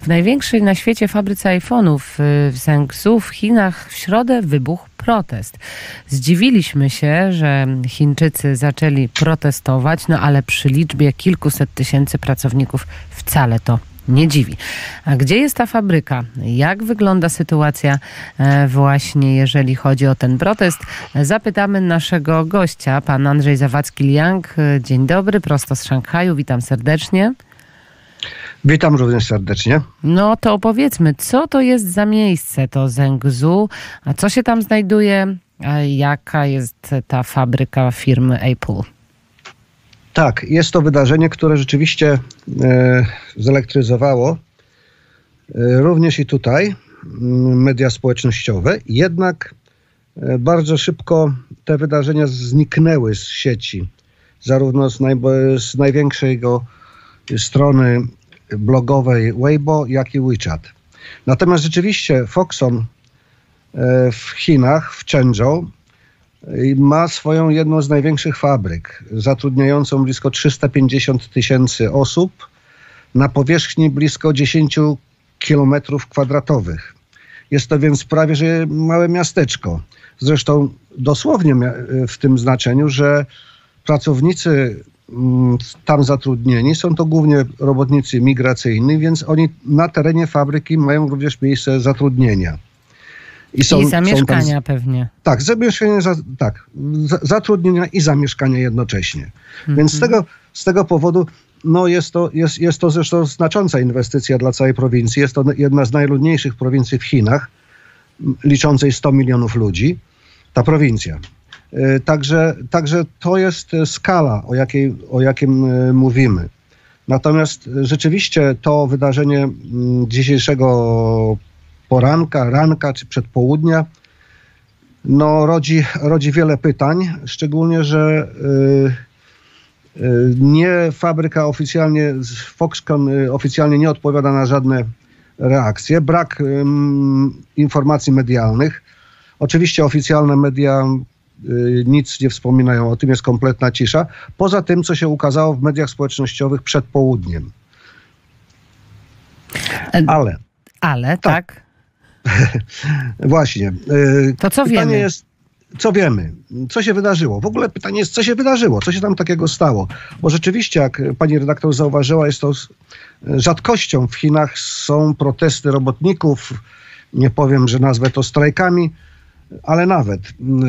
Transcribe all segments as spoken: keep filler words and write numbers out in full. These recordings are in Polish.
największej na świecie fabryce iPhone'ów w Zhengzhou w Chinach w środę wybuchł protest. Zdziwiliśmy się, że Chińczycy zaczęli protestować, no ale przy liczbie kilkuset tysięcy pracowników wcale to nie dziwi. A gdzie jest ta fabryka? Jak wygląda sytuacja właśnie, jeżeli chodzi o ten protest? Zapytamy naszego gościa, pan Andrzej Zawadzki-Liang. Dzień dobry, prosto z Szanghaju. Witam serdecznie. Witam również serdecznie. No to opowiedzmy, co to jest za miejsce, to Zhengzhou, a co się tam znajduje, a jaka jest ta fabryka firmy Apple? Tak, jest to wydarzenie, które rzeczywiście e, zelektryzowało e, również i tutaj m, media społecznościowe. Jednak e, bardzo szybko te wydarzenia zniknęły z sieci, zarówno z, naj, z największej go strony blogowej Weibo, jak i WeChat. Natomiast rzeczywiście Foxconn e, w Chinach, w Chenzhou, ma swoją jedną z największych fabryk, zatrudniającą blisko trzysta pięćdziesiąt tysięcy osób na powierzchni blisko dziesięć kilometrów kwadratowych. Jest to więc prawie że małe miasteczko. Zresztą dosłownie w tym znaczeniu, że pracownicy tam zatrudnieni są to głównie robotnicy migracyjni, więc oni na terenie fabryki mają również miejsce zatrudnienia. I, są, I zamieszkania tam, pewnie. Tak, zamieszkania, tak, zatrudnienia i zamieszkania jednocześnie. Mm-hmm. Więc z tego, z tego powodu no jest, to, jest, jest to zresztą znacząca inwestycja dla całej prowincji. Jest to jedna z najludniejszych prowincji w Chinach, liczącej sto milionów ludzi. Ta prowincja. Także, także to jest skala, o jakiej, o jakim mówimy. Natomiast rzeczywiście to wydarzenie dzisiejszego poranka, ranka czy przedpołudnia no rodzi, rodzi wiele pytań, szczególnie, że y, y, nie fabryka oficjalnie, Foxconn y, oficjalnie nie odpowiada na żadne reakcje. Brak y, informacji medialnych. Oczywiście oficjalne media y, nic nie wspominają o tym, jest kompletna cisza. Poza tym, co się ukazało w mediach społecznościowych przed południem. Ale. Ale, tak. tak. Właśnie. To co pytanie wiemy? Jest, co wiemy? Co się wydarzyło? W ogóle pytanie jest, co się wydarzyło? Co się tam takiego stało? Bo rzeczywiście, jak pani redaktor zauważyła, jest to rzadkością. W Chinach są protesty robotników. Nie powiem, że nazwę to strajkami, ale nawet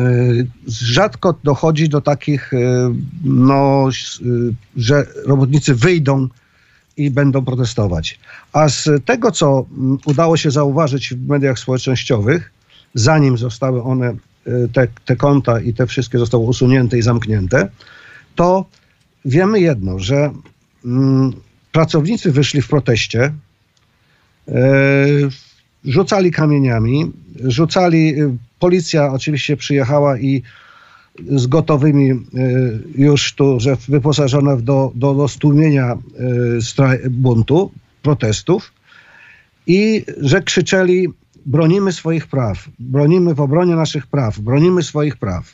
rzadko dochodzi do takich, no, że robotnicy wyjdą i będą protestować. A z tego, co udało się zauważyć w mediach społecznościowych, zanim zostały one, te, te konta i te wszystkie zostały usunięte i zamknięte, to wiemy jedno, że mm, pracownicy wyszli w proteście, e, rzucali kamieniami, rzucali, policja oczywiście przyjechała i z gotowymi już tu, że wyposażona do, do, do stłumienia buntu, protestów i że krzyczeli: bronimy swoich praw, bronimy w obronie naszych praw, bronimy swoich praw.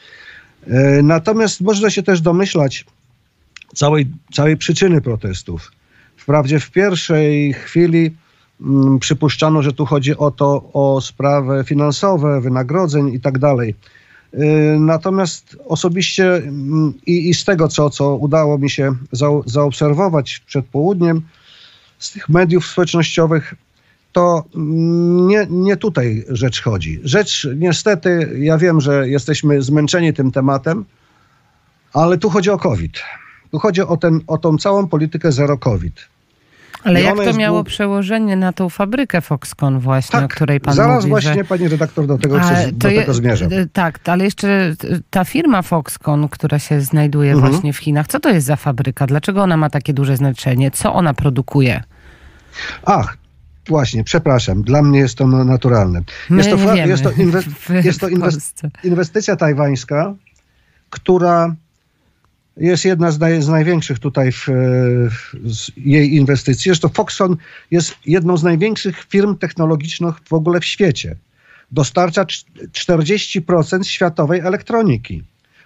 Natomiast można się też domyślać całej, całej przyczyny protestów. Wprawdzie w pierwszej chwili mm, przypuszczano, że tu chodzi o to, o sprawy finansowe, wynagrodzeń i tak dalej. Natomiast osobiście i, i z tego, co, co udało mi się za, zaobserwować przed południem z tych mediów społecznościowych, to nie, nie tutaj rzecz chodzi. Rzecz niestety, ja wiem, że jesteśmy zmęczeni tym tematem, ale tu chodzi o COVID. Tu chodzi o, ten, o tą całą politykę zero COVID. Ale I jak to miało głów... przełożenie na tą fabrykę Foxconn właśnie, tak, o której pan zaraz mówi? właśnie że... pani redaktor do tego, A, do je, tego zmierza. Tak, ale jeszcze ta firma Foxconn, która się znajduje mhm. właśnie w Chinach, co to jest za fabryka? Dlaczego ona ma takie duże znaczenie? Co ona produkuje? Ach, właśnie, przepraszam, dla mnie jest to naturalne. My jest to, nie wiemy. Jest to, inwe... w, jest to inwest... inwestycja tajwańska, która jest jedna z, naj, z największych tutaj w, w jej inwestycji. Zresztą Foxconn jest jedną z największych firm technologicznych w ogóle w świecie. Dostarcza czterdzieści procent światowej elektroniki.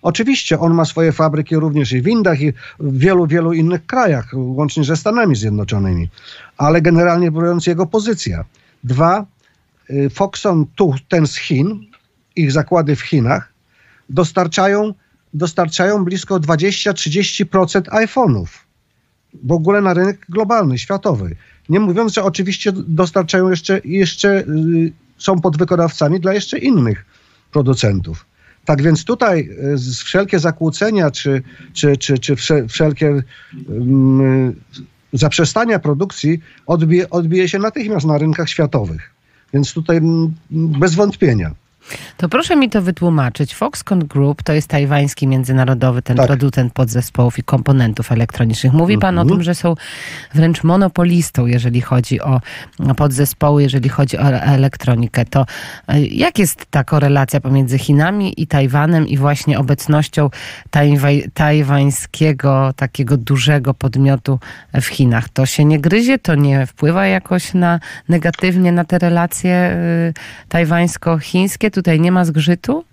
Oczywiście on ma swoje fabryki również i w Indiach, i w wielu, wielu innych krajach, łącznie ze Stanami Zjednoczonymi. Ale generalnie biorąc jego pozycja. Dwa, Foxconn, tu, ten z Chin, ich zakłady w Chinach, dostarczają, dostarczają blisko dwadzieścia do trzydziestu procent iPhone'ów. W ogóle na rynek globalny, światowy. Nie mówiąc, że oczywiście dostarczają jeszcze, jeszcze yy, są podwykonawcami dla jeszcze innych producentów. Tak więc tutaj yy, wszelkie zakłócenia, czy, czy, czy, czy wszelkie yy, zaprzestania produkcji odbije, odbije się natychmiast na rynkach światowych. Więc tutaj yy, bez wątpienia. To proszę mi to wytłumaczyć. Foxconn Group to jest tajwański międzynarodowy ten tak. producent podzespołów i komponentów elektronicznych. Mówi pan mm-hmm. o tym, że są wręcz monopolistą, jeżeli chodzi o podzespoły, jeżeli chodzi o elektronikę. To jak jest ta korelacja pomiędzy Chinami i Tajwanem i właśnie obecnością tajwa- tajwańskiego takiego dużego podmiotu w Chinach? To się nie gryzie? To nie wpływa jakoś na negatywnie na te relacje y, tajwańsko-chińskie? Tutaj nie ma zgrzytu?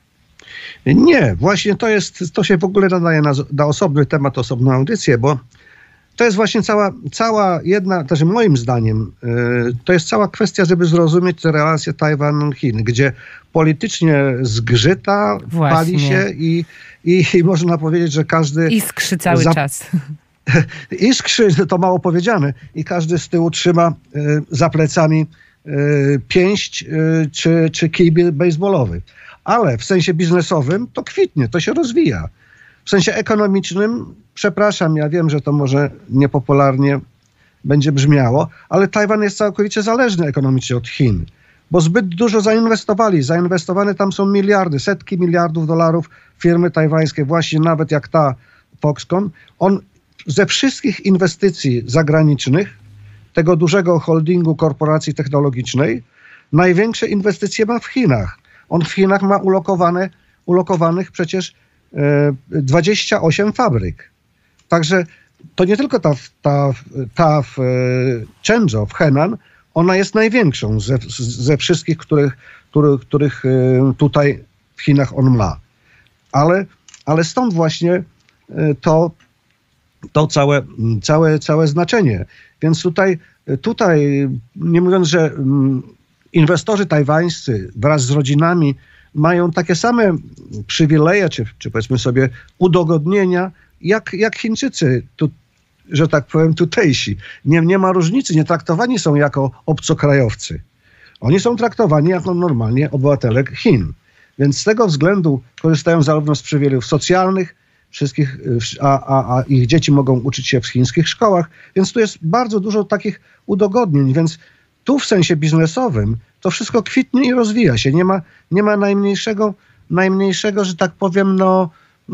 Nie, właśnie to jest, to się w ogóle nadaje na, na osobny temat, osobną audycję, bo to jest właśnie cała, cała jedna, też moim zdaniem, yy, to jest cała kwestia, żeby zrozumieć te relacje Tajwan-Chin, gdzie politycznie zgrzyta, właśnie. Pali się i, i, i można powiedzieć, że każdy... Iskrzy cały za... czas. Iskrzy, to mało powiedziane. I każdy z tyłu trzyma yy, za plecami pięść czy, czy kij baseballowy. Ale w sensie biznesowym to kwitnie, to się rozwija. W sensie ekonomicznym, przepraszam, ja wiem, że to może niepopularnie będzie brzmiało, ale Tajwan jest całkowicie zależny ekonomicznie od Chin, bo zbyt dużo zainwestowali. Zainwestowane tam są miliardy, setki miliardów dolarów firmy tajwańskie, właśnie nawet jak ta Foxconn. On ze wszystkich inwestycji zagranicznych tego dużego holdingu korporacji technologicznej, największe inwestycje ma w Chinach. On w Chinach ma ulokowane, ulokowanych przecież e, dwadzieścia osiem fabryk. Także to nie tylko ta, ta, ta w e, Chenzhou, w Henan, ona jest największą ze, ze wszystkich, których, których, których e, tutaj w Chinach on ma. Ale, ale stąd właśnie e, to, to całe, całe, całe znaczenie. Więc tutaj, tutaj nie mówiąc, że mm, inwestorzy tajwańscy wraz z rodzinami mają takie same przywileje, czy, czy powiedzmy sobie udogodnienia, jak, jak Chińczycy, tu, że tak powiem, tutejsi. Nie, nie ma różnicy, nie traktowani są jako obcokrajowcy. Oni są traktowani jako normalnie obywatele Chin. Więc z tego względu korzystają zarówno z przywilejów socjalnych, wszystkich, a, a, a ich dzieci mogą uczyć się w chińskich szkołach, więc tu jest bardzo dużo takich udogodnień, więc tu w sensie biznesowym to wszystko kwitnie i rozwija się. Nie ma, nie ma najmniejszego, najmniejszego, że tak powiem, no,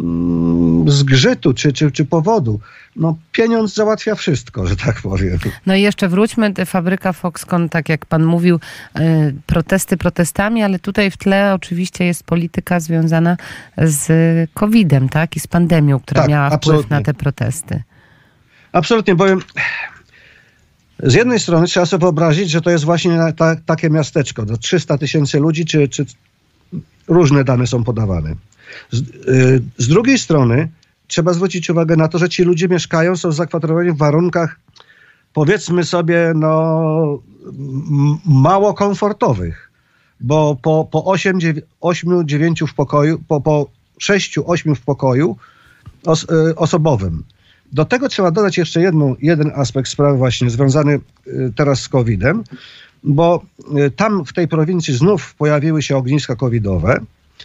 mm, zgrzytu czy, czy, czy powodu. No, pieniądz załatwia wszystko, że tak powiem. No i jeszcze wróćmy, fabryka Foxconn, tak jak pan mówił, protesty protestami, ale tutaj w tle oczywiście jest polityka związana z kowidem, tak? I z pandemią, która tak, miała absolutnie wpływ na te protesty. Absolutnie, bowiem z jednej strony trzeba sobie wyobrazić, że to jest właśnie ta, takie miasteczko, do trzysta tysięcy ludzi, czy, czy różne dane są podawane. Z, yy, z drugiej strony trzeba zwrócić uwagę na to, że ci ludzie mieszkają, są zakwaterowani w warunkach, powiedzmy sobie, no m- mało komfortowych, bo po, po ośmiu dziewięciu w pokoju, po, po sześciu ośmiu w pokoju os, y, osobowym. Do tego trzeba dodać jeszcze jedną, jeden aspekt sprawy właśnie związany y, teraz z kowidem, bo y, tam w tej prowincji znów pojawiły się ogniska covidowe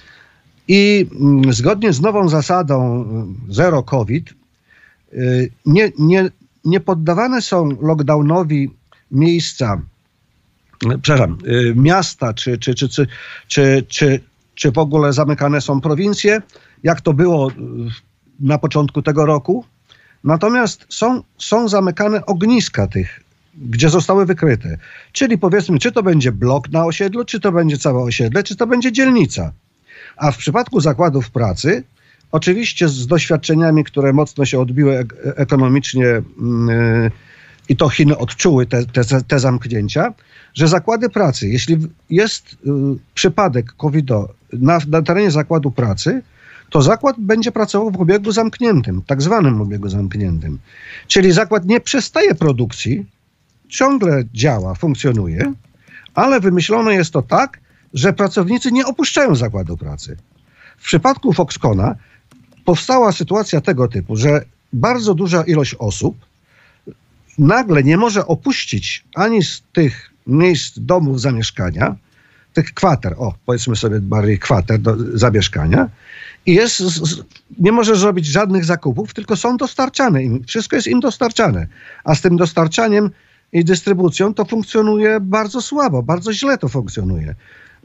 i y, zgodnie z nową zasadą y, zero COVID y, nie, nie, nie poddawane są lockdownowi miejsca, y, przepraszam, y, miasta czy, czy, czy, czy, czy, czy, czy w ogóle zamykane są prowincje, jak to było y, na początku tego roku. Natomiast są, są zamykane ogniska tych, gdzie zostały wykryte. Czyli powiedzmy, czy to będzie blok na osiedlu, czy to będzie całe osiedle, czy to będzie dzielnica. A w przypadku zakładów pracy, oczywiście z doświadczeniami, które mocno się odbiły ek- ekonomicznie yy, i to Chiny odczuły te, te, te zamknięcia, że zakłady pracy, jeśli jest yy, przypadek covidu na, na terenie zakładu pracy, to zakład będzie pracował w obiegu zamkniętym, tak zwanym obiegu zamkniętym. Czyli zakład nie przestaje produkcji, ciągle działa, funkcjonuje, ale wymyślone jest to tak, że pracownicy nie opuszczają zakładu pracy. W przypadku Foxconna powstała sytuacja tego typu, że bardzo duża ilość osób nagle nie może opuścić ani z tych miejsc domów zamieszkania, tych kwater, o powiedzmy sobie bardziej kwater do zamieszkania, i jest, z, nie może zrobić żadnych zakupów, tylko są dostarczane im, wszystko jest im dostarczane, a z tym dostarczaniem i dystrybucją to funkcjonuje bardzo słabo, bardzo źle to funkcjonuje.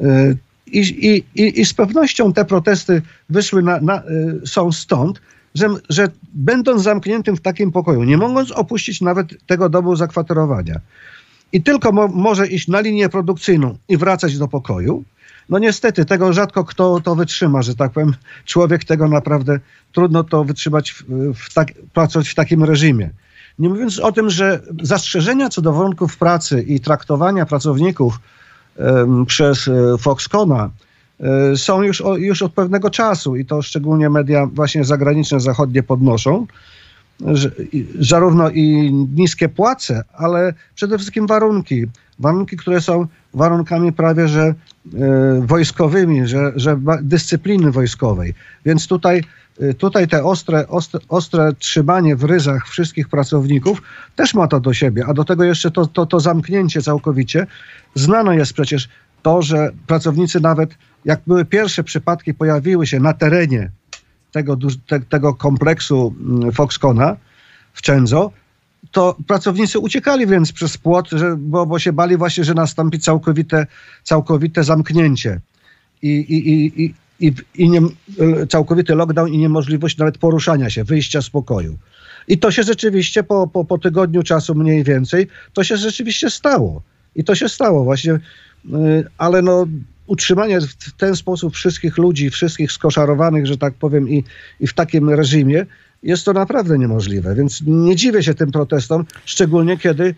I, i, i, i z pewnością te protesty wyszły na, na, są stąd, że, że będąc zamkniętym w takim pokoju, nie mogąc opuścić nawet tego domu zakwaterowania i tylko mo, może iść na linię produkcyjną i wracać do pokoju, no niestety tego rzadko kto to wytrzyma, że tak powiem. Człowiek tego naprawdę trudno to wytrzymać, w, w tak, pracować w takim reżimie. Nie mówiąc o tym, że zastrzeżenia co do warunków pracy i traktowania pracowników um, przez um, Foxconna um, są już, o, już od pewnego czasu i to szczególnie media właśnie zagraniczne, zachodnie podnoszą, że, i, zarówno i niskie płace, ale przede wszystkim warunki. Warunki, które są warunkami prawie że e, wojskowymi, że, że dyscypliny wojskowej. Więc tutaj, tutaj te ostre, ostre, ostre trzymanie w ryzach wszystkich pracowników też ma to do siebie. A do tego jeszcze to, to, to zamknięcie całkowicie. Znane jest przecież to, że pracownicy nawet, jak były pierwsze przypadki, pojawiły się na terenie tego, te, tego kompleksu Foxconna w Cenzo, to pracownicy uciekali więc przez płot, że, bo, bo się bali właśnie, że nastąpi całkowite, całkowite zamknięcie i, i, i, i, i, i nie, całkowity lockdown i niemożliwość nawet poruszania się, wyjścia z pokoju. I to się rzeczywiście po, po, po tygodniu czasu mniej więcej, to się rzeczywiście stało. I to się stało właśnie, ale no utrzymanie w ten sposób wszystkich ludzi, wszystkich skoszarowanych, że tak powiem, i, i w takim reżimie, jest to naprawdę niemożliwe. Więc nie dziwię się tym protestom, szczególnie kiedy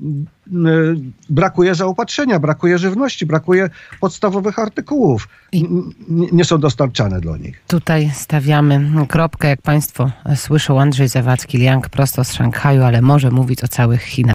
brakuje zaopatrzenia, brakuje żywności, brakuje podstawowych artykułów. Nie są dostarczane do nich. Tutaj stawiamy kropkę. Jak Państwo słyszą, Andrzej Zawadzki-Liang prosto z Szanghaju, ale może mówić o całych Chinach.